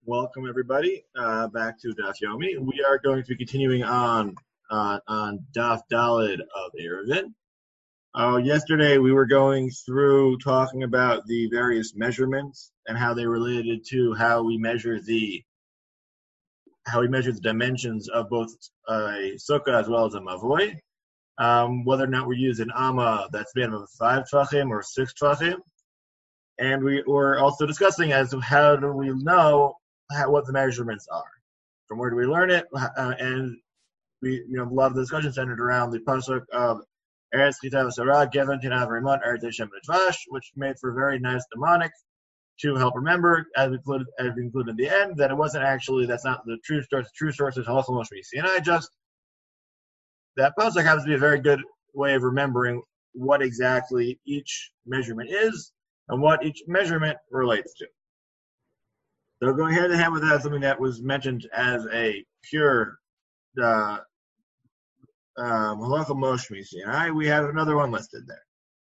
Welcome everybody back to Daf Yomi. We are going to be continuing on Daf Dalid of Eruvin. Yesterday we were going through talking about the various measurements and how they related to how we measure the dimensions of both a sukkah as well as a mavoi. Whether or not we use an amma that's made of 5 tvachim or 6 tvachim. And we were also discussing as to how do we know what the measurements are. From where do we learn it? And we, a lot of the discussion centered around the pasuk of Eretz Chitav Sarah, Gevin Tinav Rimon, Eretz Hashem Dvash, which made for a very nice mnemonic to help remember, as we included in the end, that it wasn't actually, that's not the true source. The true source is Halachah Moshe Sinai. Just that pasuk happens to be a very good way of remembering what exactly each measurement is and what each measurement relates to. So going hand in hand with that, something that was mentioned as a pure Halacha Moshe Sinai, we have another one listed there.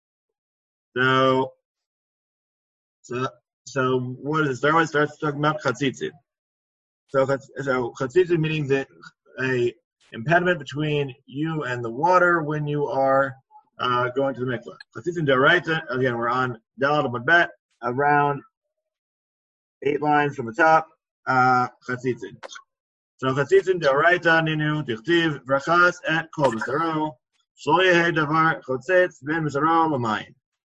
So what does it start with? It starts talking about Chatzitzin. So Chatzitzin meaning that a impediment between you and the water when you are going to the mikvah. Chatzitzin D'Oraita, again, we're on Dalad Amud Bet, around 8 lines from the top, Chatzitzin. So Chatzitzin D'Oraita Ninu Tichtiv Vrachas et Kol B'Saro Shlo Yehei Davar Chotzetz Ben B'Saro L'Mayim.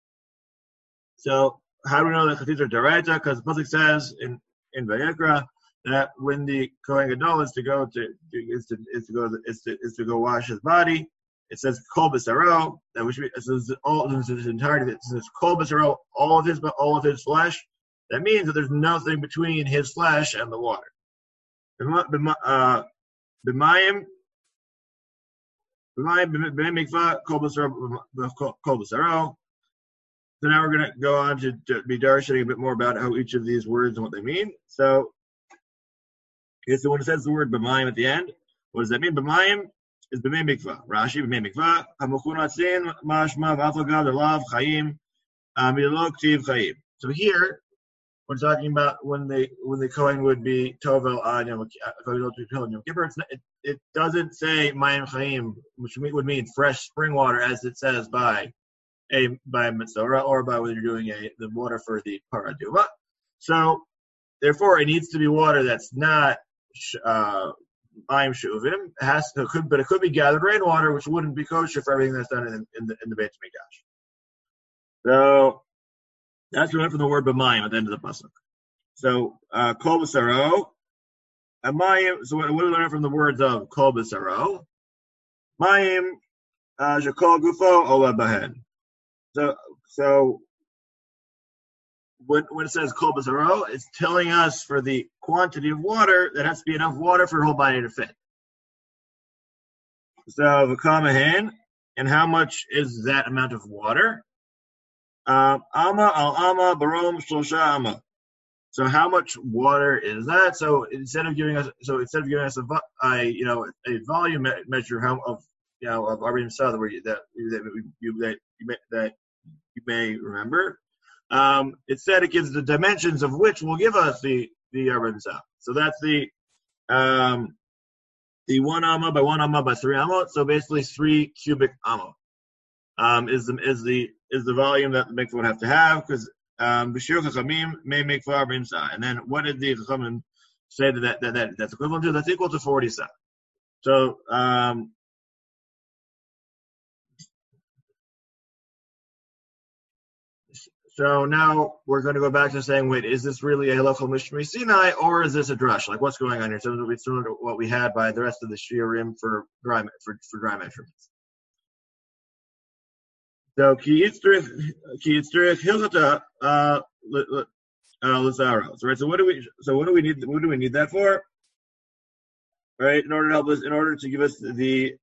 So how do we know that Chatzitzin are D'Oraita? Because the pasuk says in Vayikra that when the Kohen Gadol is to go wash his body, it says Kol B'Saro, that which says all in its entirety. It says Kol B'Saro, all of his flesh. That means that there's nothing between his flesh and the water. B'mayim mikvah kol b'saro. So now we're going to go on to be darshaning a bit more about how each of these words and what they mean. So when it says the word b'mayim at the end, what does that mean? B'mayim is b'mei mikvah. Rashi b'mei mikvah. Hamuchunatzin mashma v'afagav delav chayim milok tiv chayim. So here we're talking about when the Kohen would be Tovel on Yom Kippur. It doesn't say Mayim Chaim, which would mean fresh spring water, as it says by Mitzorah, or by when you're doing the water for the Paraduma. So, therefore, it needs to be water that's not Mayim Shuvim. But it could be gathered rainwater, which wouldn't be kosher for everything that's done in the Beit Mikdash. So that's what we learned from the word b'mayim at the end of the pasuk. So kol b'saro, mayim. So what do we learn from the words of kol b'saro? Mayim shekol gufo ola bahen. So when it says kol b'saro, it's telling us for the quantity of water that has to be enough water for the whole body to fit. So v'kamahen, and how much is that amount of water? Amma al amma barom shlosha amma. So how much water is that? So instead of giving us a volume measure of Arbim Sa that you may remember, it said it gives the dimensions of which will give us the Arbim Sa. So that's the 1 amma by 1 amma by 3 amma. So basically 3 cubic amma. Is the volume that the mikvah would have to have, because b'shir chachamim may mikvah arba'im sa. And then what did the chachamim say that's equivalent to? That's equal to 40 sa. So so now we're going to go back to saying, wait, is this really a Halacha Moshe Sinai, or is this a drush? Like, what's going on here? So it'll be similar to what we had by the rest of the shiurim for dry measurements. So ki yitzrich hilchata l'zaros. Right. So what do we need? What do we need that for? Right. In order to give us the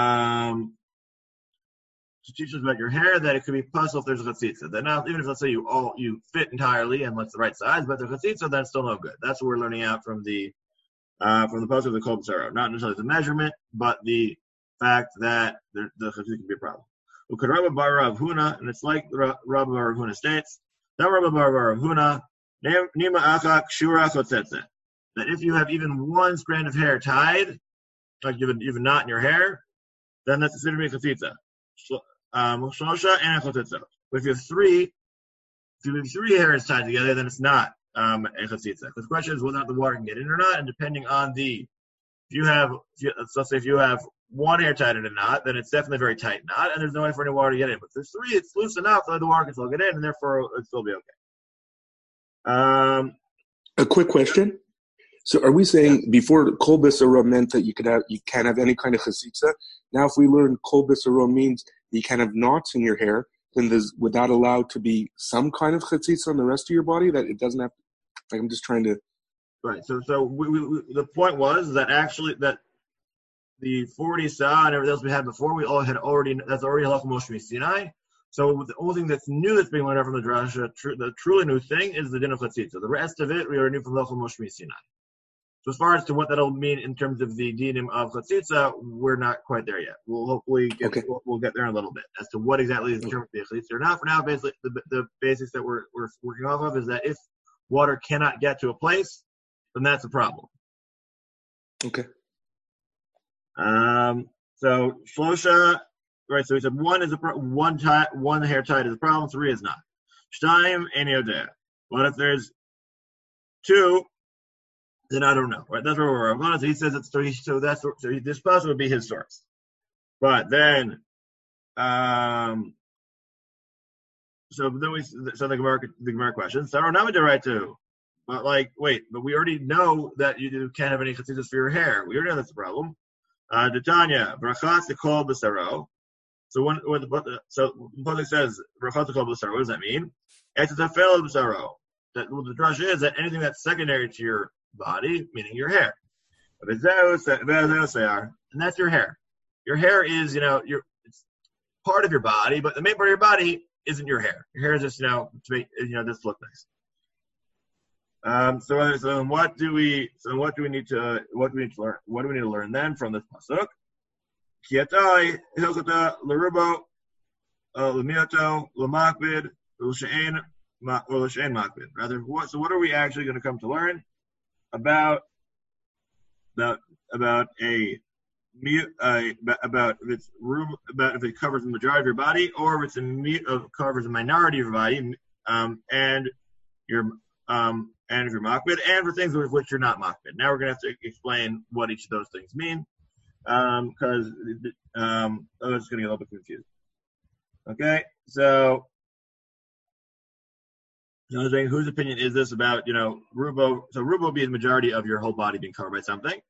to teach us about your hair, that it could be puzzle if there's a chatzitza. Then now, even if let's say you fit entirely and what's the right size, but the chatzitza, that's still no good. That's what we're learning out from the puzzle of the kol b'saro. Not necessarily the measurement, but the fact that the chatzitza can be a problem. Rabba bar Rav Huna, and it's like Rabba bar Rav Huna states, that Rabba bar Rav Huna, Nima achak shura chotzetzeh. that if you have even one strand of hair tied, like you have a knot in your hair, then that's considered to be chatzitza. Shlosha and chatzitza. But if you have three hairs tied together, then it's not a chatzitza. Because the question is whether or not the water can get in or not, and depending on let's say if you have one hair tied in a knot, then it's definitely a very tight knot, and there's no way for any water to get in. But if there's three, it's loose enough that the water can still get in, and therefore it'll still be okay. A quick question. So are we saying before kol b'saro meant that you can't have any kind of chatzitza? Now if we learn kol b'saro means you can't have knots in your hair, then would that allow to be some kind of chatzitza on the rest of your body that it doesn't have? Like I'm just trying to. Right. So the point was that actually that the 40 sa and everything else we had before, that's already halacha Moshe Sinai. So the only thing that's new that's being learned out from the drasha, the truly new thing, is the din of chatzitza. The rest of it we already knew from halacha Moshe Sinai. So as far as to what that'll mean in terms of the dinim of chatzitza, we're not quite there yet. We'll hopefully we'll get there in a little bit as to what exactly is determined to be chatzitza or not. For now, basically the basics that we're working off of is that if water cannot get to a place, then that's a problem. Okay. So shlosha, right? So we said one hair tied is a problem, three is not. Shtayim ein yodea. What if there's two? Then I don't know. Right? That's where we're going. So he says it's three. So this possibly would be his source. But then, so the Gemara question. So now we do right too. But but we already know that you can't have any chatzitzas for your hair. We already know that's the problem. Detanya, brachas to kol b'saro. So the public says brachas to kol b'saro, what does that mean? It's a tafel b'saro. The drasha is that anything that's secondary to your body, meaning your hair. And that's your hair. Your hair is, it's part of your body, but the main part of your body isn't your hair. Your hair is just, to make, just look nice. So what do we need to learn? What do we need to learn then from this pasuk? Kiyatai hilchata lerubo lemioto lemakbid l'shein makbid. Rather, what are we actually going to come to learn about if it covers the majority of your body, or if it covers a minority of your body, and if you're makbid, and for things with which you're not makbid. Now we're going to have to explain what each of those things mean, because it's going to get a little bit confused. Okay, so whose opinion is this about, rubo? So rubo being the majority of your whole body being covered by something.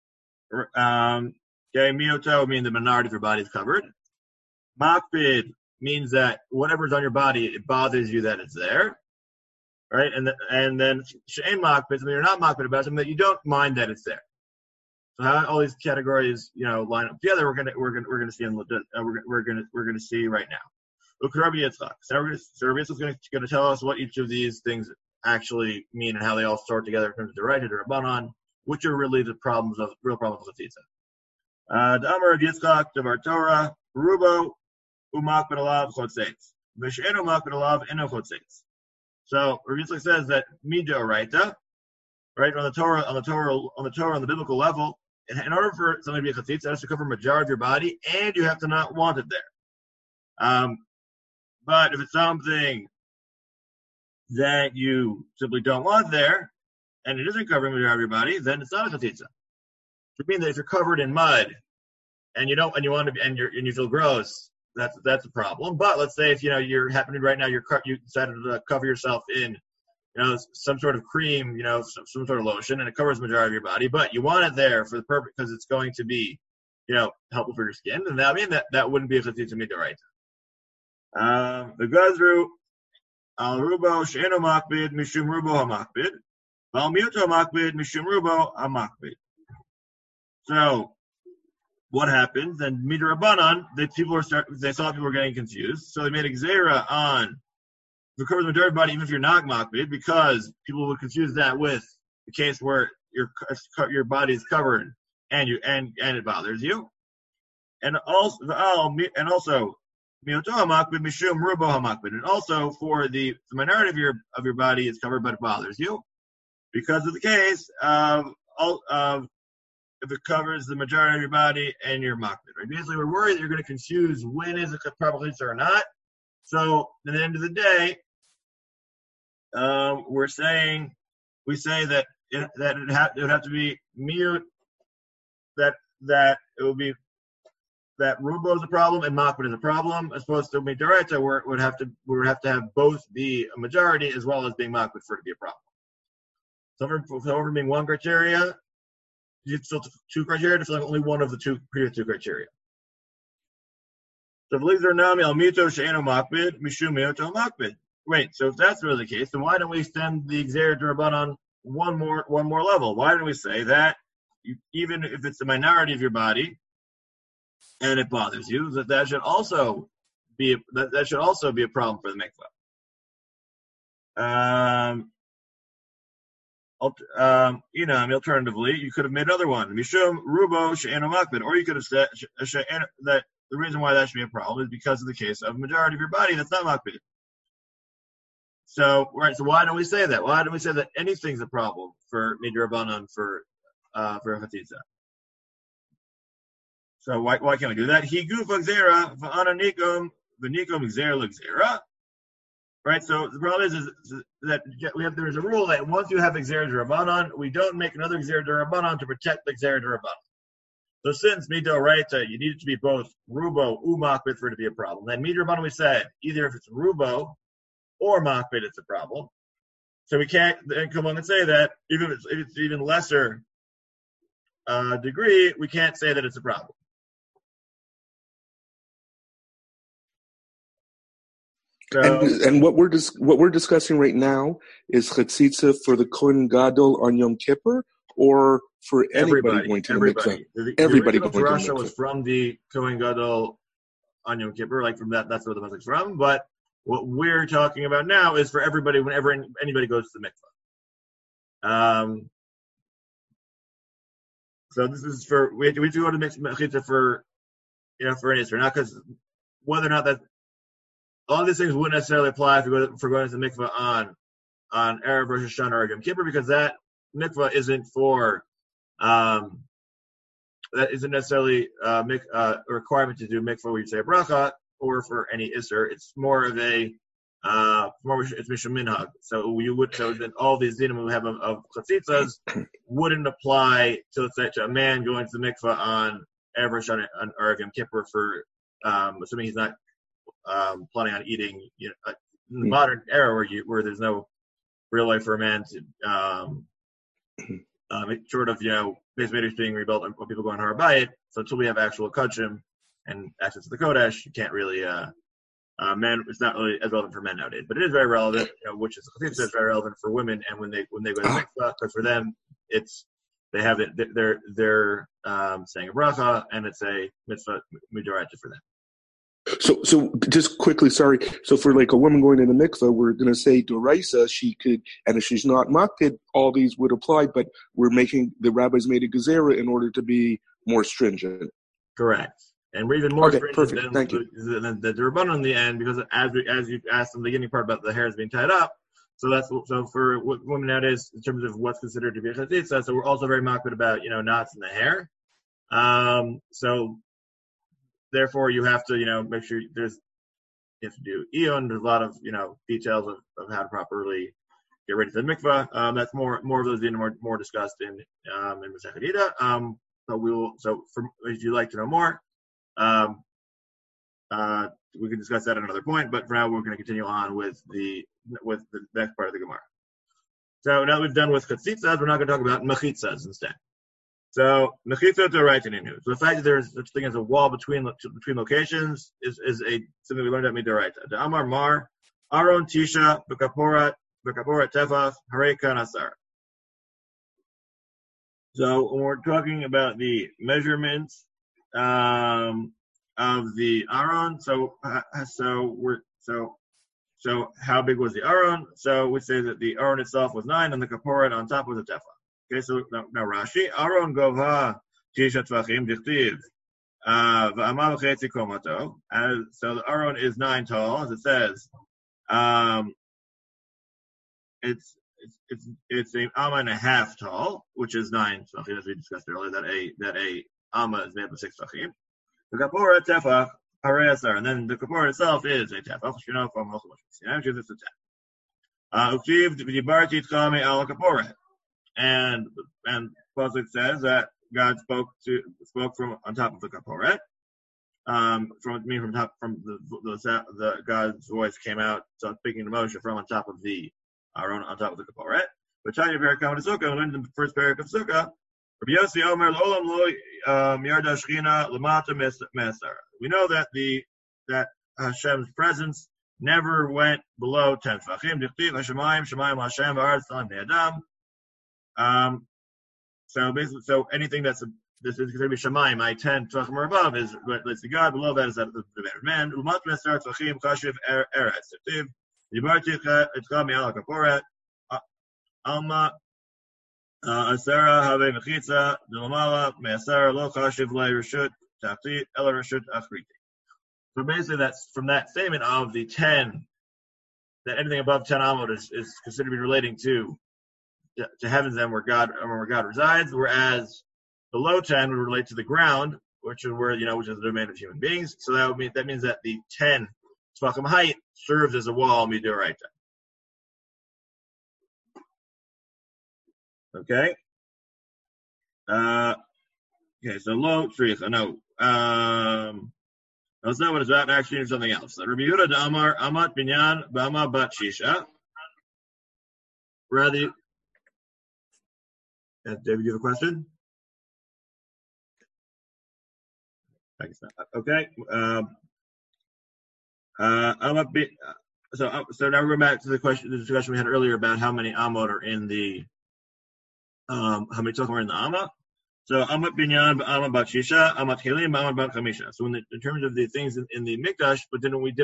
Okay, mioto means the minority of your body is covered. Makbid means that whatever's on your body, it bothers you that it's there. Right, and then she'ein makbid, something you're not makbid about, something that you don't mind that it's there. So how all these categories, line up together, we're gonna see we're gonna see right now. Look, Rabbi Yitzchak. So Rabbi Yitzchak is going to tell us what each of these things actually mean and how they all sort together in terms of the right and the rabbanon, which are really the real problems of chatzitza. The Amar of Yitzchak, Devar Torah, Rubo, Umakbid Alav Chotzeitz, V'she'en Umakbid Alav Eno Chotzeitz. So Rabbi Yitzchak says that midoraita, right, on the biblical level, in order for something to be a chatzitza, it has to cover a majority of your body, and you have to not want it there. But if it's something that you simply don't want there, and it isn't covering the majority of your body, then it's not a chatzitza. It means that if you're covered in mud and you feel gross, that's a problem. But let's say if you're happening right now, you decided to cover yourself in some sort of cream, some sort of lotion, and it covers the majority of your body, but you want it there for the purpose because it's going to be helpful for your skin, then that mean that wouldn't be a chatzitza midoraita. The Gazru al rubo she'eno makbid mishum rubo hamakbid, val miuto makbid mishum rubo hamakbid. So what happens? And midrabanan, they saw people were getting confused, so they made a gzeira on the cover the majority of the body, even if you're not makbid, because people would confuse that with the case where your body is covered and it bothers you, and also. Mishum rubo hamakbid, and also for the minority of your body is covered but it bothers you. because of the case of if it covers the majority of your body and your makbid. Right? Basically, we're worried that you're going to confuse when is it proper chalitza or not. So at the end of the day, we say that it would have to be mute, that it would be that rubo is a problem and makbid is a problem, as opposed to midoraita, where we would have to have both be a majority as well as being makbid for it to be a problem. So over being one criteria, you still two criteria to fill only one of the previous two criteria. So wait, so if that's really the case, then why don't we extend the Gzeira D'Rabbanan one more level? Why don't we say that even if it's the minority of your body and it bothers you, that should also be a problem for the mikvah? Alternatively, you could have made another one. Mishum rubo she'eno makbid, or you could have said that the reason why that should be a problem is because of the case of majority of your body that's not makbid. So why don't we say that? Why don't we say that anything's a problem for midrabanan for a chatitza? So why can't we do that? He gufa gzera v'ana nikum v'nikum gzera l'gzera. Right. So the problem is that there's a rule that once you have Gzeira D'Rabbanan, we don't make another Gzeira D'Rabbanan to protect the Gzeira D'Rabbanan. So since midoraita, you need it to be both rubo or makbid for it to be a problem. Then midrabanan, we say either if it's rubo or makbid, it's a problem. So we can't then come along and say that even if it's even lesser degree, we can't say that it's a problem. So, and what we're discussing right now is chatzitza for the Kohen Gadol on Yom Kippur, or for anybody going to the mikveh. Everybody going to the mikveh. Was from the Kohen Gadol on Yom Kippur, like from that. That's where the music's from. But what we're talking about now is for everybody whenever anybody goes to the mikveh. So this is for we have to go to mechitza for for an Isra, not because whether or not that. All these things wouldn't necessarily apply for going to the mikveh on Erev Rosh Hashanah or Yom Kippur, because that mikveh isn't for that isn't necessarily a requirement to do mikveh where you say a bracha or for any Isser. It's more of it's Mishum Minhag. So then all these dinim we have of chatzitzas wouldn't apply to a man going to the mikveh on Erev Rosh Hashanah or Yom Kippur for assuming he's not planning on eating, in the modern era where there's no real way for a man to, short of base meters being rebuilt and people going Har Bayit. So until we have actual kachim and access to the Kodesh, you can't really men. It's not really as relevant for men nowadays, but it is very relevant. Which is very relevant for women, and when they go to the mikvah, because for them they have it. They're saying a bracha, and it's a mitzvah midoraita for them. So just quickly, sorry. So for like a woman going in the mikveh, we're going to say doraisa, she could, and if she's not makbid, all these would apply, but the rabbis made a gezerah in order to be more stringent. Correct. And we're even more stringent than the Rabbanan in the end, because as you asked in the beginning part about the hairs being tied up, so for women nowadays, in terms of what's considered to be a chatzitza, so we're also very makbid about, knots in the hair. So therefore, you have to, make sure you have to do eon. There's a lot of, details of how to properly get ready for the mikvah. That's more of those being more discussed in Masechet Ida. If you'd like to know more, we can discuss that at another point. But for now, we're going to continue on with the next part of the Gemara. So now that we've done with chatzitzas, we're not going to talk about mechitzas instead. So mechitza d'oraita ninu. So the fact that there's such thing as a wall between locations is something we learned at midoraita. The Amar Mar Aron Tisha b'kaporat tefach harei kanasar. So when we're talking about the measurements of the Aron, so how big was the Aron? So we say that the Aron itself was 9 and the kaporat on top was a tefach. Okay, so now Rashi, Aron Gova Tisha Tvachim Dichtiv V'Amal Chetzi Komato. So the Aron is 9 tall, as it says. it's an amma and a half tall, which is 9 tefachim, as we discussed earlier. That a amma is made up of 6 tefachim. The kapora tefach harei asar, and then the kapora itself is a tefach. You know from also which is a tefach. Uksiv v'dibarti tkami al kapora, and Pasuk says that God spoke from on top of the kaporet. From the God's voice came out, so speaking to Moshe from on top of the Aaron, on top of the kaporet. But Tanya Parakam and Sukkah, we learned in the first parak of Sukkah. Rabbi Yossi Omer L'olam Lo Yarda Shechina L'mata Mesar. We know that Hashem's presence never went below 10 tefachim. Dichtiv Hashemayim Shemayim Hashem V'Aretz L'Am Ne'adam. So anything this is going to be Shemayim, 10 tefachim or above is relates to God. Below that is that the man. L'mat Mesar Tefachim Chashiv Eretz. Dichtiv Dibarti Etcha Mi'al HaKaporet Alma Asara Have Mechitza Delamala Me'asara Lo Chashiv Le Reshut Tachtit Ela Reshut Achriti. So basically, that's from that statement of the 10, that anything above 10 amot is considered to be relating to heavens and where God resides, whereas below 10 would relate to the ground, which is where which is the domain of human beings. So that means that the 10 tefachim height serves as a wall midoraita. Okay. Okay. So lo tzricha. No. That's not what it's about. Actually, it's something else. Rabbi Yehuda Amar Amat Binyan Bama Bat Shisha. Rather, David, you have a question? I guess not. Okay. So now we're going back to the discussion we had earlier about how many amot are in the how many tefachim are in the amma. So amat binyan, amat bat shisha, amat kelim, amat bat chamisha. So in terms of the things in the mikdash, but don't we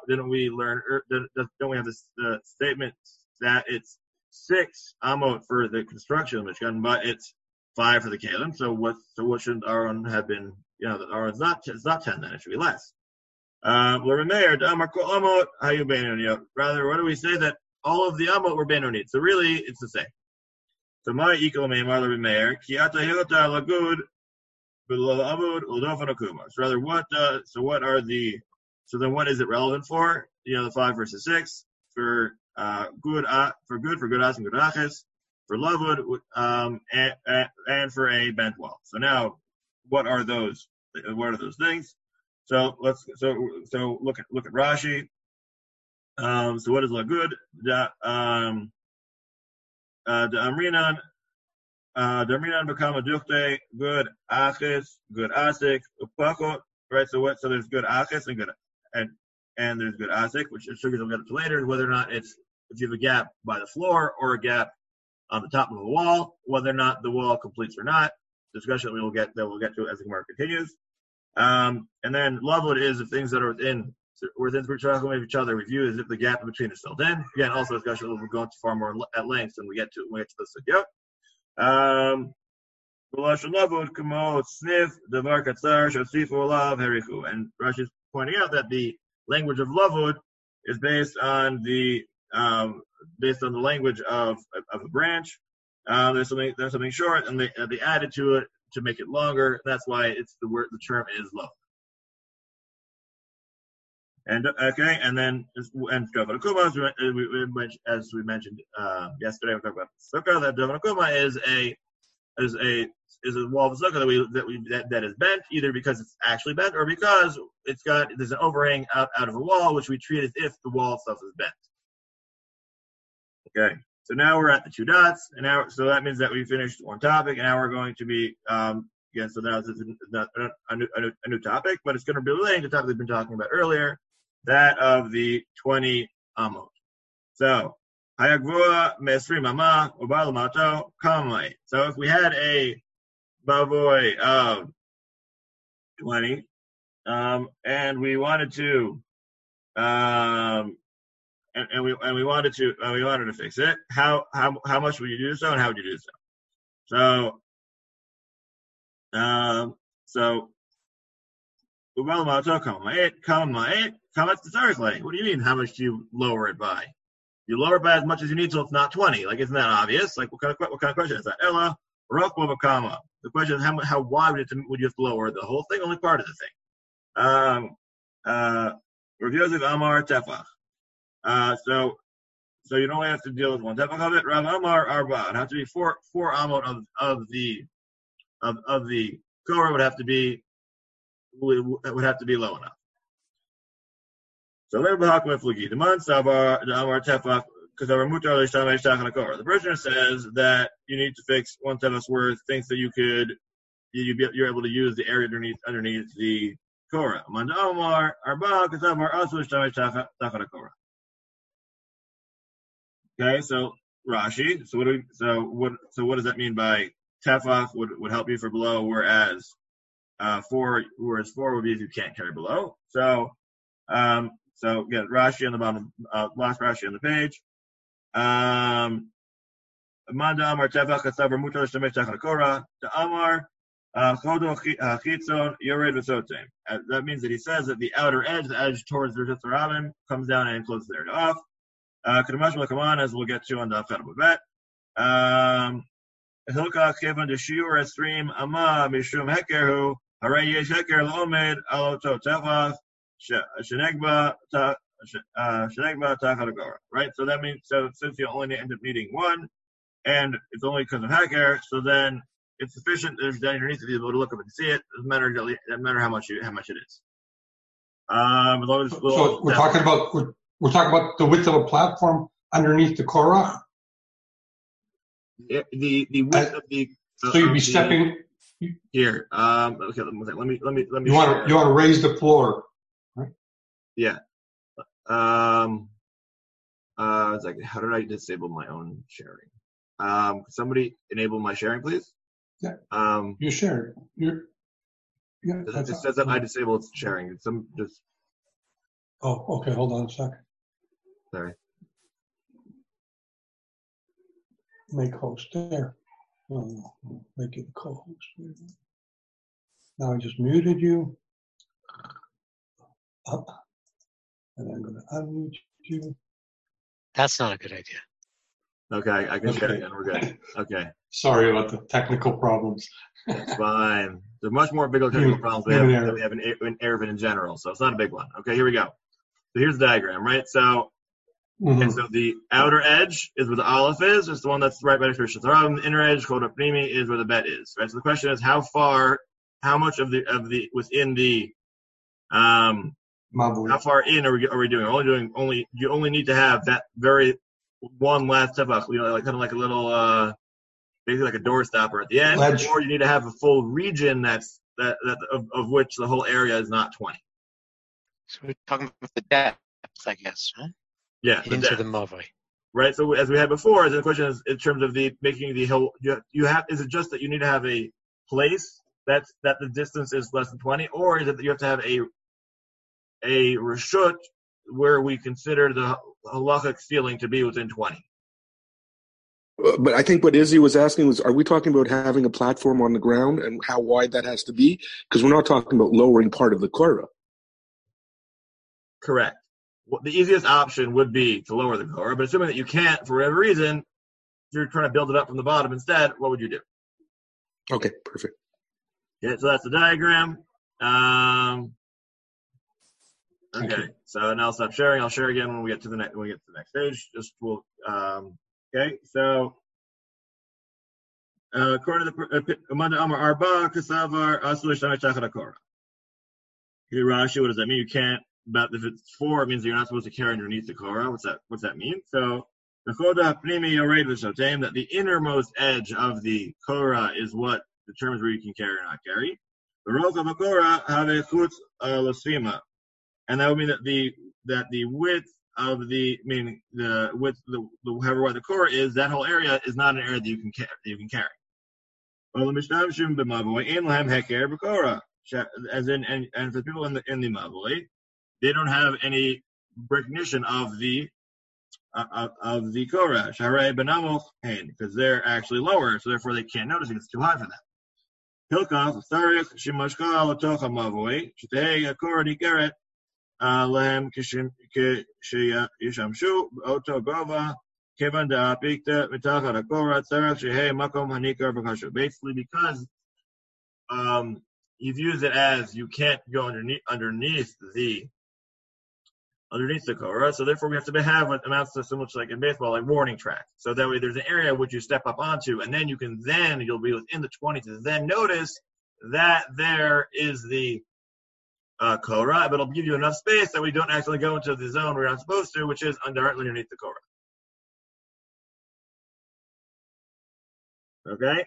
have this statement that it's 6 amot for the construction of the Mishkan, but it's 5 for the kelim. So what should Aaron have been? Aaron's it's not 10 then, it should be less. Rather, what do we say that all of the amot were benonit? So really, it's the same. So my equal meimar l'Remeir ki ata hilata lagud b'lo amud u'dofan akuma. So rather, what is it relevant for? The 5 versus 6 for good as and good aches, for lavud and for a bent wall. So now, what are those things? So look at Rashi. So what is lagud? Amrinan Bakama Dukte, good Achis, good Asik, Upako, right? So there's good Achis and good and there's good Asik, which sugars we'll get to later, whether or not it's if you have a gap by the floor or a gap on the top of a wall, whether or not the wall completes or not. Discussion we'll get to as the Gemara continues. And then Lovewood is if things that are within each other, we view as if the gap in between is filled in. Again, also discussion we'll go into far more at length when we get to this sugya. And Rashi is pointing out that the language of lavud is based on the language of a branch. There's something short, and they added to it to make it longer. That's why it's the term is lavud. And then Dovan Akuma, as we mentioned yesterday, we talked about sukkah. That Dovan Akuma is a wall of sukkah that is bent, either because it's actually bent or because there's an overhang out of a wall, which we treat as if the wall itself is bent. Okay, so now we're at the 2 dots, and so that means that we finished one topic, and now we're going to be again. So now this is not a new topic, but it's going to be relating to the topic we've been talking about earlier. That of the 20 amot. So, hayagvua me'esrim ama u'bar l'mato kamai. So if we had a bavoy of 20, and we wanted to, and we wanted to fix it, how much would you do so, and how would you do so? So. What do you mean? How much do you lower it by? You lower by as much as you need till it's not 20. Like, isn't that obvious? Like, what kind of question is that? Ella, Rokwa Vakama. The question is how wide would you have to lower the whole thing? Only part of the thing. Rav Yosef Amar Tefach. So you don't have to deal with one tefach of it. Rav Amar Arba. It has to be four amot of the korah would have to be low enough. So Rav Hakma Flugi. The man Savar the Amar Tefach because our mutar leishtamesh tachan korah. The Bershner says that you need to fix one tefach's worth. Thinks that you're able to use the area underneath the korah. Man Amar Arba because Amar also leishtamesh tachan korah. Okay, so Rashi. So what does that mean by tefach would help you for below, whereas four would be if you can't carry below. So again, Rashi on the bottom, last Rashi on the page. Amanda Amar tefach kasavar mutar l'shtamesh tachan korah. The Amar chodo chitzon yored v'sotem. That means that he says that the outer edge, the edge towards the Rishus Harabim, comes down and closes there off. As we'll get to on the Fed Bet. Hilka Kevan de Shiur Stream Ama Mishum Hekerhu, Hare Yesh Heker Lomed, Aloto Tefach, Shenegba Tachadagora. Right? So that means, since you only end up needing one, and it's only because of Heker, so then it's sufficient that underneath to be able to look up and see it. It doesn't matter how much it is. So we're talking about the width of a platform underneath the korah. The width of the. So you'd be stepping here. Okay, let me. You want to raise the floor, right? Yeah. It's like, how did I disable my own sharing? Somebody enable my sharing, please. Yeah. You're sharing. Yeah. It says that I disabled sharing. Oh, okay. Hold on a second. Sorry. Make host there. Oh, make it co-host. Now I just muted you. Up. And I'm going to unmute you. That's not a good idea. Okay, I can share again. We're good. Okay. Sorry about the technical problems. It's fine. There's much more bigger technical problems than we have in Eruvin in general, so it's not a big one. Okay, here we go. So here's the diagram, right? So, and so the outer edge is where the aleph is. It's the one that's right by the Rishus Harabim. The inner edge, called Pnimi, is where the bet is. Right. So the question is, how much of the within the how far in are we doing? You only need to have that very one last tefach, like kind of like a little basically like a door stopper at the end, or you need to have a full region of which the whole area is not 20. So we're talking about the depth, I guess, right? Yeah, into the mavoi. Right. So as we had before, the question is in terms of making the whole. You have. Is it just that you need to have a place that the distance is less than 20, or is it that you have to have a reshut where we consider the halachic ceiling to be within 20? But I think what Izzy was asking was, are we talking about having a platform on the ground and how wide that has to be? Because we're not talking about lowering part of the korah. Correct. Well, the easiest option would be to lower the korah, but assuming that you can't for whatever reason, if you're trying to build it up from the bottom instead, what would you do? Okay, perfect. Yeah, so that's the diagram. Okay, so now I'll stop sharing. I'll share again when we get to the next stage. Okay, so according to the Amanda Amar Arba Kasavar Asulish Tachad Korah. Here, Rashi, what does that mean? You can't. But if it's 4, it means you're not supposed to carry underneath the korah. What's that mean? So the choda pnimi yored v'shotem, that the innermost edge of the korah is what determines where you can carry or not carry. The roka v'korah have chutz l'sfima, and that would mean that the width of the however wide the korah is, that whole area is not an area that you can carry. As in, and for people in the mavoi, they don't have any recognition of the korah, Shahrei Benamuch Hain, because they're actually lower, so therefore they can't notice it. It's too high for them. Hilkach Sarich Shimashka Latocha Mavoi Shetei Korah Nikeret להם כשישמשו באותו גובה, כיוון דאפיקתא מתחת הקורה, צריך שיהיה מקום הניכר בקשו. Basically, because you've used it as you can't go underneath the Korah, so therefore we have to have what amounts to so much like in baseball, like warning track. So that way there's an area which you step up onto, and then you'll be within the 20 to then notice that there is the Korah, but it'll give you enough space that we don't actually go into the zone we're not supposed to, which is directly underneath the Korah. Okay?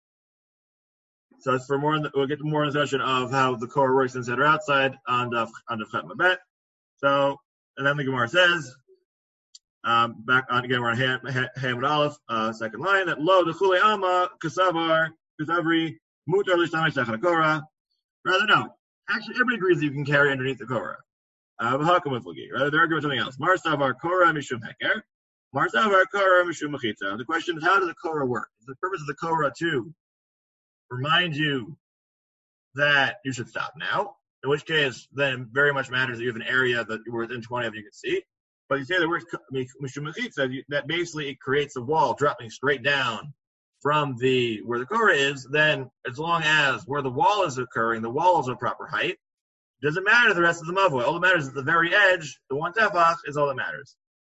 So it's for more, we'll get to more discussion of how the Korah works inside or outside on the Chet Mabet. So, and then the Gemara says, back on again, we're on Hamid Aleph, second line, that lo dechule alma kasavar kasavri mutar lishtamish techad Korah. Rather, no. Actually, everybody agrees that you can carry underneath the Korah. Rather, they're arguing something else. Mar savar Korah mishum heker. Mar savar Korah mishum mechitza. The question is, how does the Korah work? Is the purpose of the Korah to remind you that you should stop now? In which case, then very much matters that you have an area that you're within 20 of you can see. But you say the word mishum mechitza, that basically it creates a wall dropping straight down from where the Korah is. Then, as long as where the wall is occurring, the wall is of proper height, doesn't matter the rest of the mavoi. All that matters is the very edge, the one tefach, is all that matters.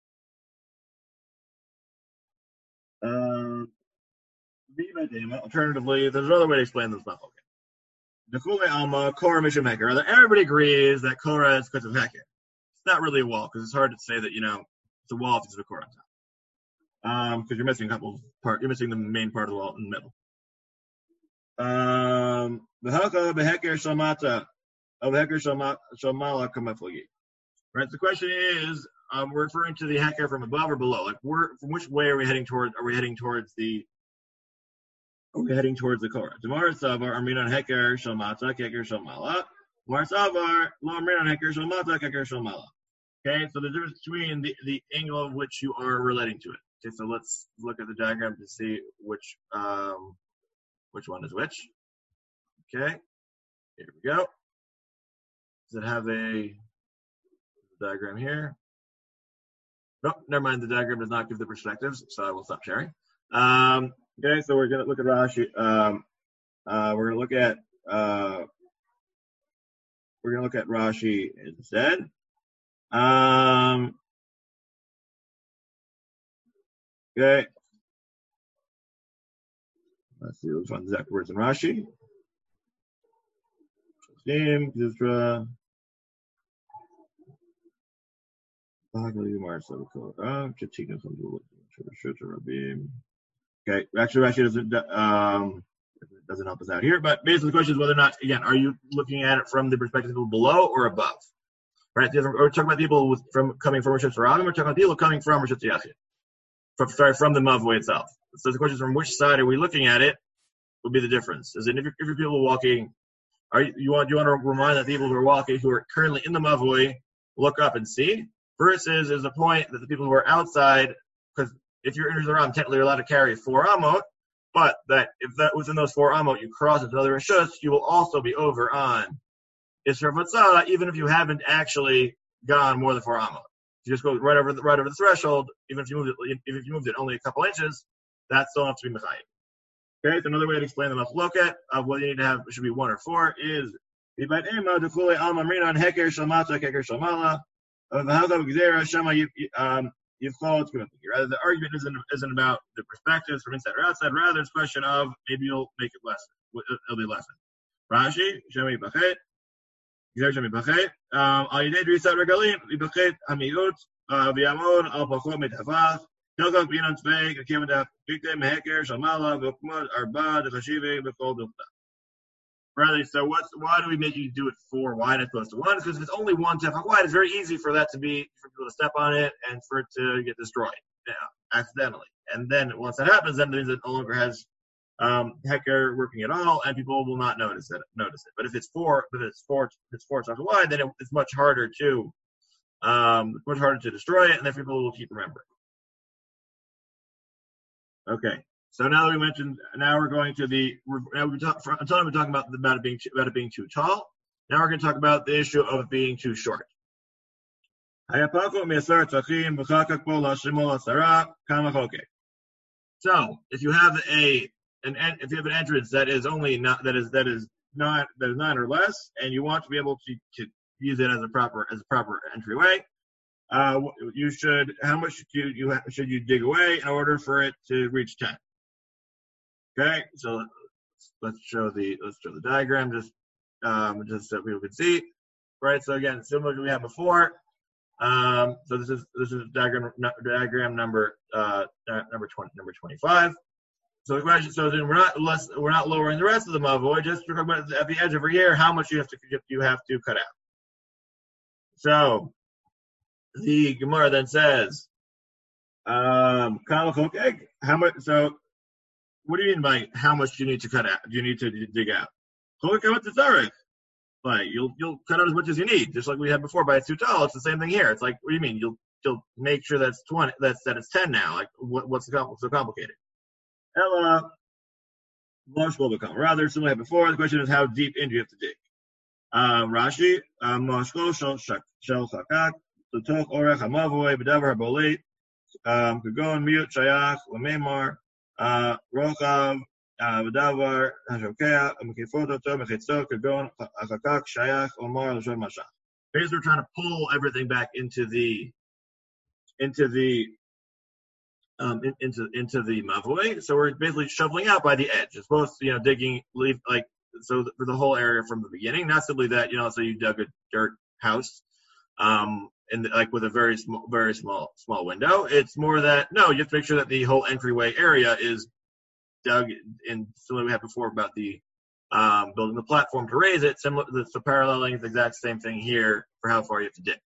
Alternatively, there's another way to explain this stuff. Dechule alma Korah mishum heker. Everybody agrees that Korah is because of heker. It's not really a wall because it's hard to say that it's a wall if it's a Korah on top. Because you're missing a couple parts. You're missing the main part of the wall in the middle. V'haka beheker shalmata, beheker shalmala kameflagi. Right. The question is, we're referring to the heker from above or below. Like, from which way are we heading towards? Are we heading towards the Korah? Tomorrow savar arminon heker shalmata keker shalmala. Tomorrow savar lo arminon heker shalmata keker shalmala. Okay. So the difference between the angle of which you are relating to it. Okay, so let's look at the diagram to see which one is which. Okay, here we go. Does it have a diagram here? Nope, never mind. The diagram does not give the perspectives, so I will stop sharing. Okay, so we're going to look at Rashi. We're going to look at Rashi instead. Okay. Let's see. Let's find the exact words in Rashi. Okay. Actually, Rashi doesn't help us out here. But basically, the question is whether or not, again, are you looking at it from the perspective of people below or above? Right. We're talking about people coming from Rosh Hashanah. We're talking about people coming from Rosh Hashanah. From the mavoi itself. So the question is, from which side are we looking at it? Would be the difference. Is it if you're people walking? Do you want to remind the people who are walking, who are currently in the mavoi, look up and see? Versus is the point that the people who are outside, because if you're in the ram, technically you're allowed to carry 4 amot, but that if that within those 4 amot you cross into another rishus, you will also be over on Isra Vatzah, even if you haven't actually gone more than 4 amot. You just go right over the threshold, even if you moved it only a couple inches, that still has to be mechayim. Okay, so another way to explain the machloket of whether you need to have should be 1 or 4 is rather the argument isn't about the perspectives from inside or outside, rather it's a question of maybe you'll make it less. It'll be lessened. Rashi, Shemi Bachet. Al Yidei Drisat Regalim, Ibachet Hamiut, Viamon, Al Pachot Mitavach, Hilgak Binan Tveg, Akimadak, Pikte Meheker, Shamala, Vokmud, Arba, Dechashive, Bechol Dukta. Rather, so why do we make you do it 4 wide as opposed to 1? Because if it's only 1 tefach wide, it's very easy for people to step on it and for it to get destroyed accidentally. And then once that happens, then it means it no longer has heker working at all, and people will not notice it. But if it's 4 times wide, then it's much harder to destroy it, and then people will keep remembering. Okay, so now that we mentioned, now we're going to until we're talking about it being too tall. Now we're going to talk about the issue of it being too short. So if you have if you have an entrance that is only not that is 9 or less, and you want to be able to use it as a proper entryway, you should. How much should you dig away in order for it to reach 10? Okay, so let's show the diagram just so people can see. Right. So again, similar to what we had before. So this is diagram number 25. So the question, so then we're not lowering the rest of the mavoi, just talking about at the edge over here, how much you have to cut out. So the Gemara then says, how much? So what do you mean by how much do you need to cut out? Do you need to dig out? Like you'll cut out as much as you need, just like we had before by Sutal. It's the same thing here. It's like, what do you mean? You'll make sure that's 20. That it's 10 now. Like what's so complicated? Ella, will become rather similar to before. The question is, how deep in do you have to dig? Rashi, Moshko shel chakak l'toch orech hamavoi b'davar habolit kagon miut shayach l'meimar rochav b'davar hashokea mekifot oto mechitzot kagon chakak shayach omar l'shon mashach. Basically, we're trying to pull everything back into the mavoi. So we're basically shoveling out by the edge. It's supposed to, digging, leave like so for the whole area from the beginning. Not simply that, so you dug a dirt house, and like with a very small window. It's more that no, you have to make sure that the whole entryway area is dug in. Similar we had before about the building the platform to raise it. Similar, the paralleling is the exact same thing here for how far you have to dig.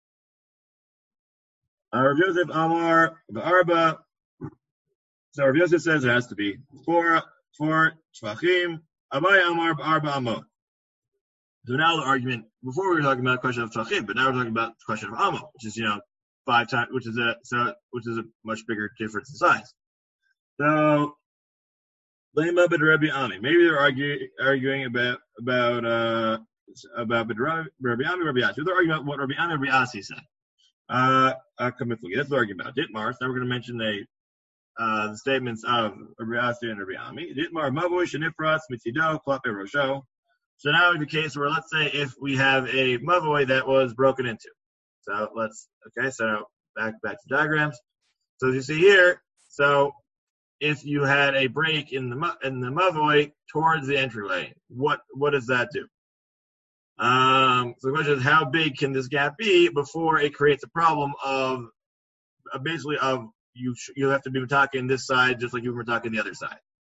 Rav Yosef Amar Ba'arba. So Rav Yosef says it has to be 4 Tvachim. Abai Amar Ba'arba Amot. So now the argument, before we were talking about the question of Tvachim, but now we're talking about the question of Amot, which is 5 times, which is a much bigger difference in size. So Lema b'd Rabbi Ami. Maybe they're arguing about Rabbi Ami, Rabbi Asi. They're arguing about what Rabbi Ami, Rabbi Asi said. That's what we're arguing about. Ditmar. So now we're going to mention the statements of Rabbi Asi and Rabbi Ami. Ditmar mavoi shenifratz mitzido klape rosho. So now in the case where, let's say, if we have a mavoi that was broken into. So so back to diagrams. So as you see here, so if you had a break in the mavoi towards the entryway, what does that do? So the question is, how big can this gap be before it creates a problem of basically of you have to be talking this side just like you were talking the other side.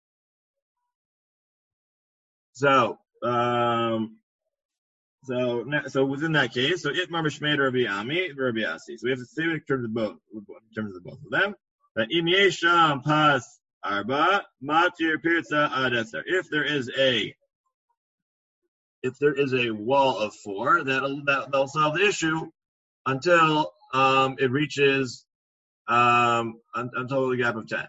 So within that case, so Itmar B'Shmei Rabbi Ami, Rabbi Asi. So we have to say in terms of both of them. That Im Yesham Pas Arba Matir Pirza Adesar. If there is a wall of 4, that'll solve the issue until it reaches until the gap of 10.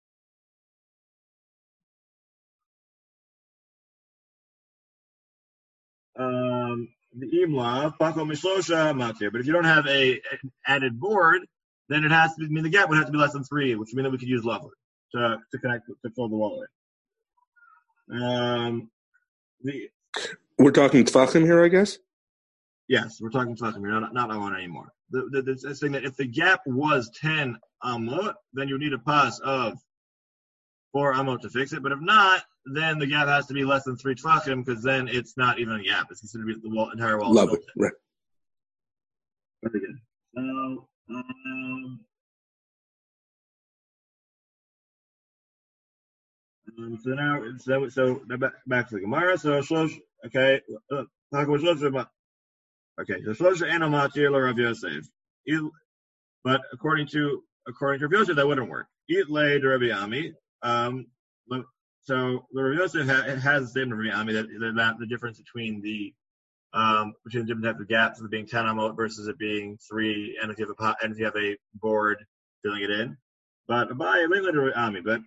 The imla pako mishlosha matir. But if you don't have an added board, then it has to be. The gap would have to be less than 3, which means that we could use level to connect to fill the wall in. We're talking Tvachim here, I guess? Yes, we're talking Tvachim here, not Amot anymore. The saying that if the gap was 10 Amot, then you need a pass of 4 Amot to fix it. But if not, then the gap has to be less than 3 Tvachim, because then it's not even a gap. It's considered to be the entire wall. Love it, right. Very good. So now back to the Gemara. So okay. So Shlosha Eno Matir Rav Yosef. But according to Rav Yosef, that wouldn't work. Itlei to Rabbi Ami. So the Rav Yosef has the same Rabbi Ami that the difference between the different types of gaps of being 10 amot versus it being 3, and if you have a board filling it in. But Abai Rabbi Ami, but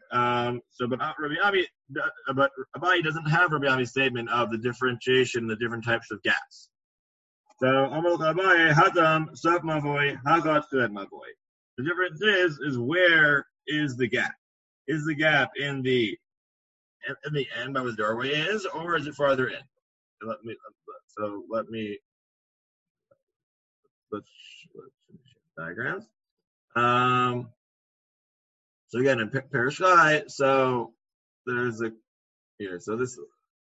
Abai doesn't have Rabbi Ami's statement of the differentiation, the different types of gaps. So Amar Abaye Hadam Saf Mavoy Hagat Kred Mavoy. The difference is where is the gap? Is the gap in the end by where the doorway is, or is it farther in? Let's diagrams. So again, in Parashai, so there's a here. So this,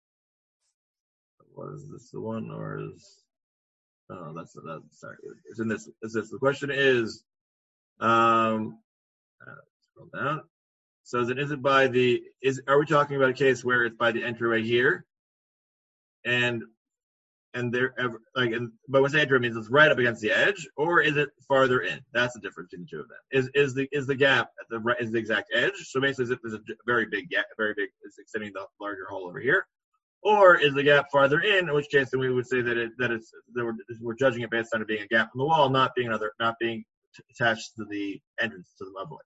what is this the one, or is? Oh, that's sorry. It's in this. It's this. The question is, scroll down. So is it by the? Are we talking about a case where it's by the entryway here, and there but when we say entryway means it's right up against the edge, or is it farther in? That's the difference between the two of them. Is the gap at the right, is the exact edge? So basically, as if there's a very big gap, it's extending the larger hole over here, or is the gap farther in which case then we would say that we're judging it based on it being a gap in the wall, not being attached to the entrance to the mavoi.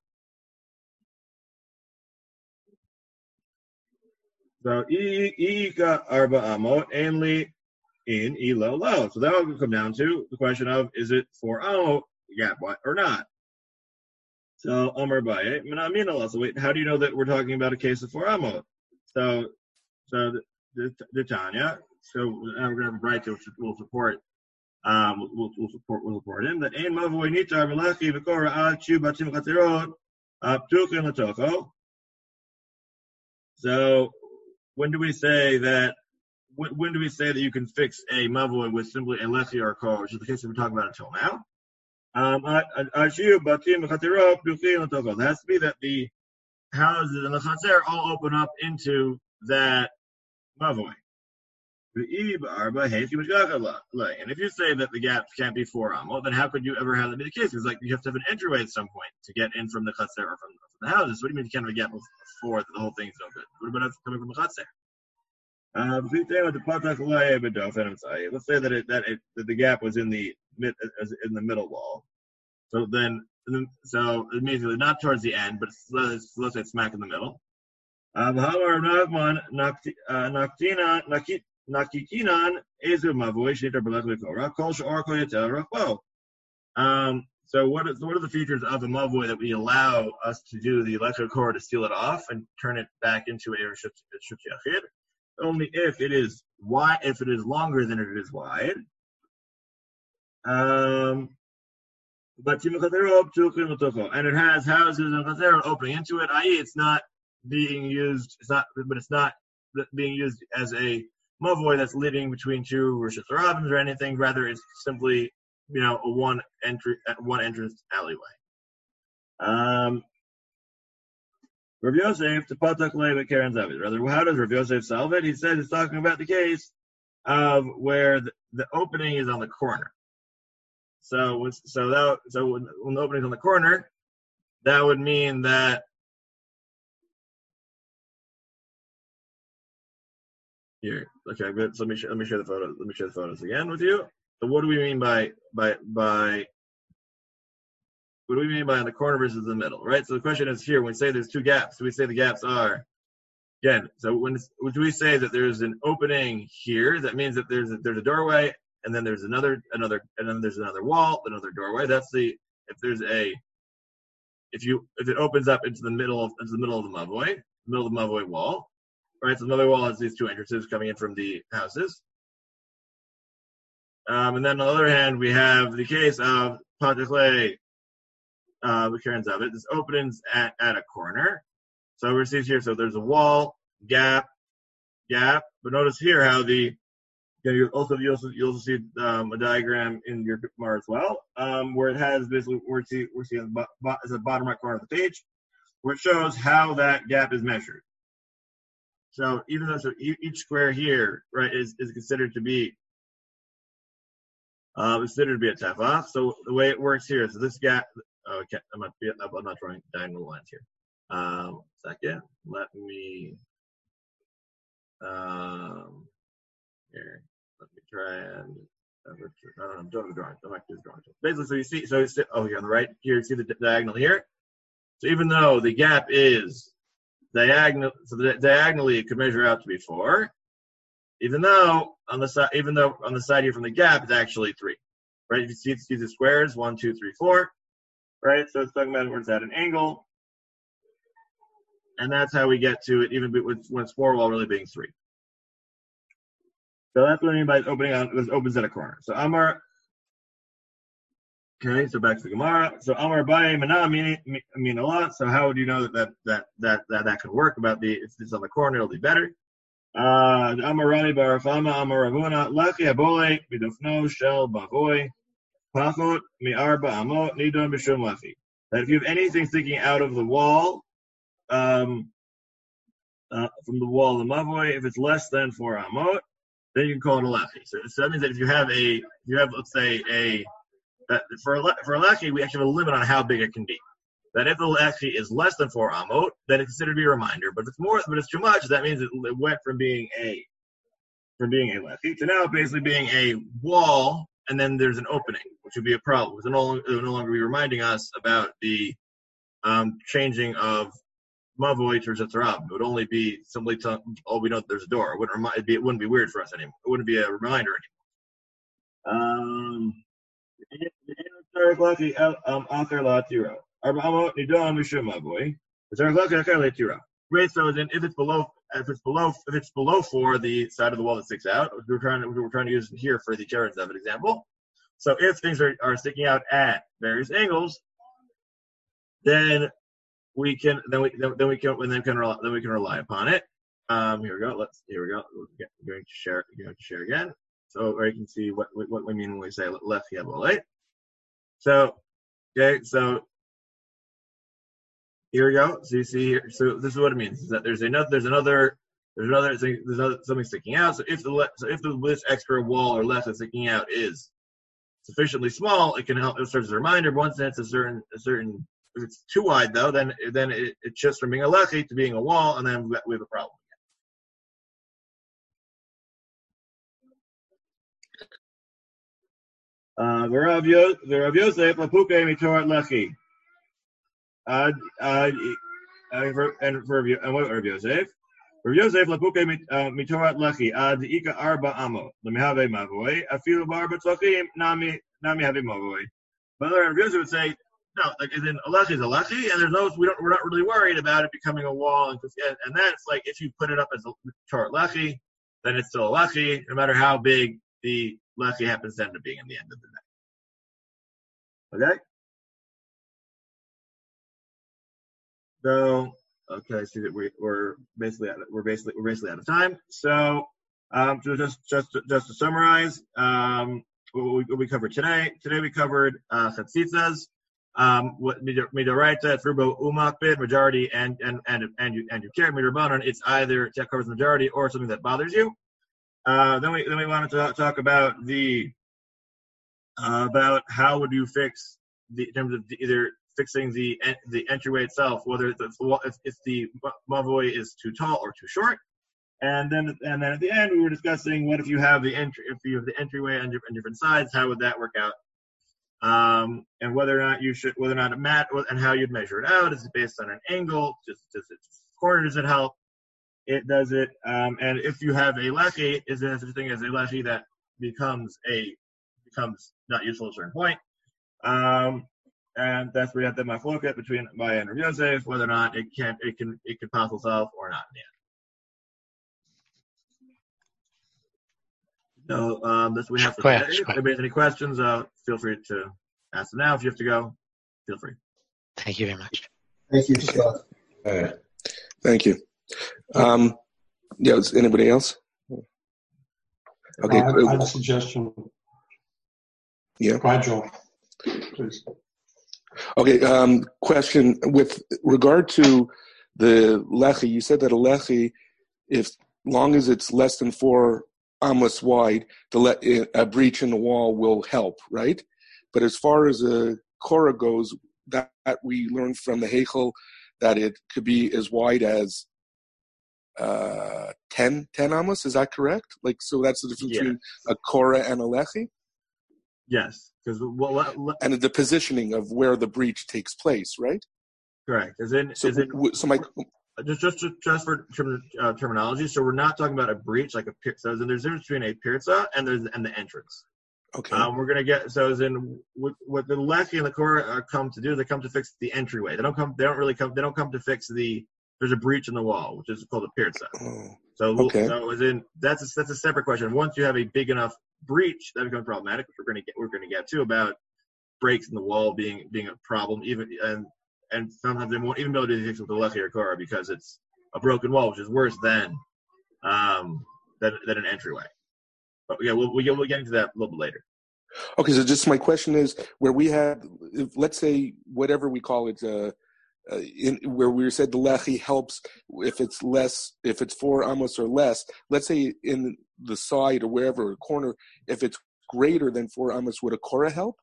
So Ika Arba Amot Ainly in Elo Lo. So that will come down to the question of is it 4 Amot gap or not? So Amar Baye, Minamina. So wait, how do you know that we're talking about a case of 4 Amot? So the Tanya. So now we're gonna have a bright which will support we'll support him that Ein Mavoi Nitar Velachi Vikora Ad Chu Batim Chaterot Ptuchin Latoko. So when do we say that you can fix a mavoi with simply a lechi or a kol, which is the case that we're talking about until now? It has to be that the houses and the chaser all open up into that mavoi. And if you say that the gaps can't be 4 amot, then how could you ever have that be the case? It's like you have to have an entryway at some point to get in from the chaser or from the houses. What do you mean you can't have a gap of 4 that the whole thing's no good? What about coming from the chaser? Let's say that the gap was in the middle wall. So it means not towards the end, but let's say it's smack in the middle. So what are the features of a mavoi that we allow us to do the electric core to seal it off and turn it back into a reshut yachid? Only if it is wide, if it is longer than it is wide. But and it has houses and chaser opening into it, i.e., it's not being used. It's not being used as a mavoi that's living between 2 reshut rabbins or anything. Rather, it's simply a one entrance alleyway. Rav Yosef to patak levit Karen Zavid. Rather, how does Rav Yosef solve it? He says he's talking about the case of where the opening is on the corner. So when the opening is on the corner, that would mean that here. Okay, so let me share the photos. Let me share the photos again with you. So what do we mean by what do we mean by the corner versus the middle, right? So the question is here, when we say there's 2 gaps, do we say the gaps are, again, so when do we say that there's an opening here, that means that there's a doorway, and then there's another, and then there's another wall, another doorway. That's if it opens up into the middle of the mavoi wall, right? So the mavoi wall has these 2 entrances coming in from the houses. And then on the other hand, we have the case of Patichle, Karen's of it. This opens at a corner. So we see here, so there's a wall, gap. But notice here how you'll also see a diagram in your Gemara as well, where it has basically we're seeing at the bottom right corner of the page, where it shows how that gap is measured. So even though each square here, right, is considered to be a tefach. So the way it works here is this gap. Okay, I'm not drawing diagonal lines here. Second, let me here. Let me try and I'm doing the drawing. I'm actually drawing. Basically, so you see, here on the right here, you see the diagonal here. So even though the gap is diagonal, so diagonally it could measure out to be 4. even though on the side here from the gap it's actually 3, right? If you see the squares 1, 2, 3, 4, right? So it's talking about where it's at an angle, and that's how we get to it, even when it's 4 while really being 3. So that's what I mean by it opens at a corner. So Amar. Okay, so back to the Gemara. So Amar Abaye Mana mean a lot. So how would you know that could work? If it's on the corner, it'll be better. Amar Rami Barafama Amar Ravuna Lachi Abole Bidofno Shel Bavoy Pachot Mi'arba Amot Nidon B'Shum Lachi. That if you have anything sticking out of the wall, from the wall of the Mavoy, if it's less than 4 Amot, then you can call it a Lachi. So that means that if you have let's say for a lachi, we actually have a limit on how big it can be. That if the lachi is less than 4 amot, then it's considered to be a reminder. But if it's too much, that means it went from being a lachi to now basically being a wall, and then there's an opening, which would be a problem. It will no longer be reminding us about the changing of mavoi to zetzarab. It would only be simply all we know that there's a door. It wouldn't be weird for us anymore. It wouldn't be a reminder anymore. Right, so then if it's below 4, the side of the wall that sticks out, we're trying to use it here for the Karen Zevet example. So if things are sticking out at various angles, then we can rely upon it. Here we go. We're going to share again. So you can see what we mean when we say left yabole. So okay, so here we go. So you see here. So this is what it means: is that there's something sticking out. So if this extra wall or left that's sticking out is sufficiently small, it can help. It serves as a reminder. But once it's a certain, if it's too wide though, then it shifts from being a lechi to being a wall, and then we have a problem. V'Rav Yosef lapuke mitorat lechi. And what Rav Yosef? Rav Yosef lapuke mitorat lechi ad ika arba amo lemihave mavoi afilu barba tzachim nami have mavoi. But Rav Yosef would say no, like as in a lechi is a lechi, and we're not really worried about it becoming a wall, and that's like if you put it up as a mitorat lechi, then it's still a lechi, no matter how big the lechi happens to end up being in the end of the day. Okay. So I see that we're basically out of time. So just to summarize, what we covered today. Today we covered chatzitzas. What midoraita frubo umakbid majority and you care midrabanan. It's either that covers majority or something that bothers you. Then we wanted to talk about about how would you fix in terms of either fixing the entryway itself, whether if the mavoi is too tall or too short, and then at the end we were discussing what if you have the entryway on different sides, how would that work out, and whether or not it mat and how you'd measure it out. Is it based on an angle? Does it corner? Does it help? It does it, and if you have a lechi, is there such a thing as a lechi that becomes not useful at a certain point? And that's where you have the machloket between Abaye and Rav Yosef, whether or not it can pass itself or not in the end. So that's what we have for today. If anybody has any questions, feel free to ask them now. If you have to go, feel free. Thank you very much. Thank you, Scott. Thank you. Is anybody else? Okay. I have a suggestion. Yeah. Go ahead, Joel. Please. Okay. Question with regard to the lechi. You said that a lechi, if long as it's less than 4 amos wide, a breach in the wall will help, right? But as far as a korah goes, that we learned from the Heichel that it could be as wide as 10 amos. Is that correct? So that's the difference between a korah and a lechi? Yes, because and the positioning of where the breach takes place, right? Correct. just for terminology. So we're not talking about a breach like a so there's a difference between a pirza and the entrance. Okay. We're gonna get so as in what the Lechi and the Korah come to do. They come to fix the entryway. They don't come to fix there's a breach in the wall, which is called a pirza. Oh, So okay. so as in that's a separate question. Once you have a big enough breach, that becomes problematic, which we're gonna get to about breaks in the wall being a problem, and sometimes they won't even be able to do fix with the Lechi or Korah because it's a broken wall, which is worse than an entryway. But yeah, we'll get into that a little bit later. Okay, so just my question is, where we had, let's say, whatever we call it, where we said the Lechi helps if it's 4 amos or less, let's say in the side or wherever, corner, if it's greater than 4 amos, would a Korah help?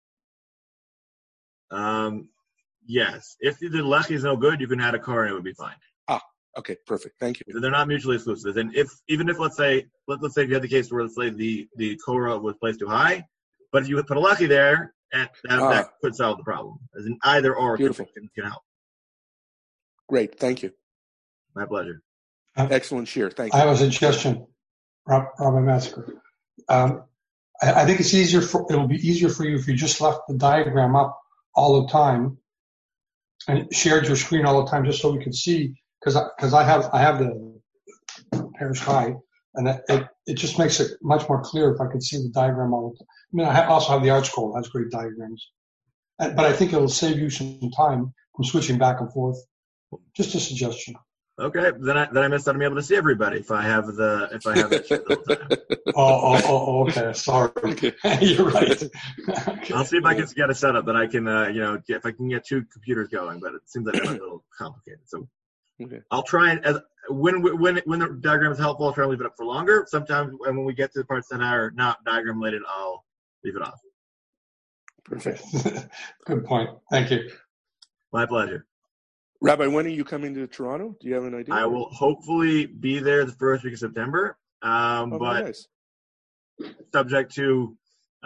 Yes. If the Lechi is no good, you can add a Korah and it would be fine. Okay, perfect. Thank you. So they're not mutually exclusive. And even if let's say if you had the case where let's say the Korah was placed too high, but if you would put a Lechi there, that could solve the problem. As in either or can help. Great, thank you. My pleasure. Excellent share. Thank you. I have a suggestion, Rabbi Metzger. I think it'll be easier for you if you just left the diagram up all the time and shared your screen all the time, just so we can see. Because I have the Parish High, and it just makes it much more clear if I could see the diagram all the time. I mean, I also have the Art Scroll, it has great diagrams, but I think it'll save you some time from switching back and forth. Just a suggestion. Okay, then I missed out on being able to see everybody if I have it the whole time. Okay. Sorry. Okay. You're right. Okay. I'll see if I can get a setup that I can, if I can get 2 computers going, but it seems like it's a little complicated. So Okay. I'll try and when the diagram is helpful, I'll try and leave it up for longer. Sometimes when we get to the parts that are not diagram related, I'll leave it off. Perfect. Good point. Thank you. My pleasure. Rabbi, when are you coming to Toronto? Do you have an idea? I will hopefully be there the first week of September, but nice. Subject to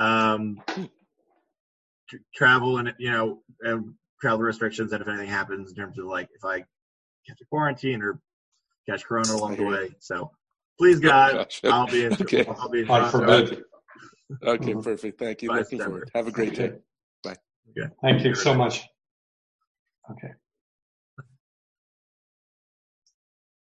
travel and travel restrictions, and if anything happens in terms of like if I catch a quarantine or catch corona along the way. So please God, I'll be in. Okay. I'll be in. God forbid. Okay, perfect. Thank you. Looking forward. Have a great day. Bye. Okay. Thank you so much. Okay.